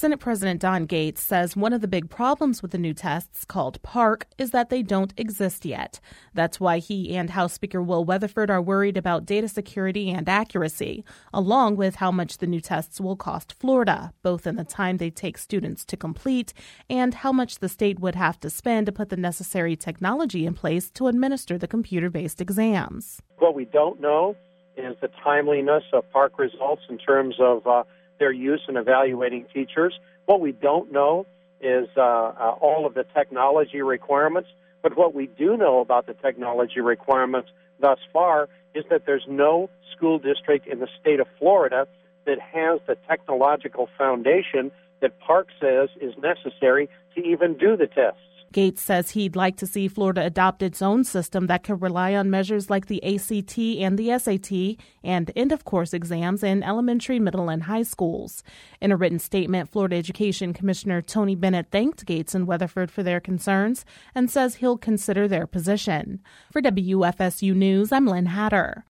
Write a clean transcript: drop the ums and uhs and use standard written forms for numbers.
Senate President Don Gaetz says one of the big problems with the new tests, called PARCC, is that they don't exist yet. That's why he and House Speaker Will Weatherford are worried about data security and accuracy, along with how much the new tests will cost Florida, both in the time they take students to complete and how much the state would have to spend to put the necessary technology in place to administer the computer-based exams. What we don't know is the timeliness of PARCC results in terms of their use in evaluating teachers. What we don't know is all of the technology requirements, but what we do know about the technology requirements thus far is that there's no school district in the state of Florida that has the technological foundation that PARCC says is necessary to even do the tests. Gaetz says he'd like to see Florida adopt its own system that could rely on measures like the ACT and the SAT and end-of-course exams in elementary, middle, and high schools. In a written statement, Florida Education Commissioner Tony Bennett thanked Gaetz and Weatherford for their concerns and says he'll consider their position. For WFSU News, I'm Lynn Hatter.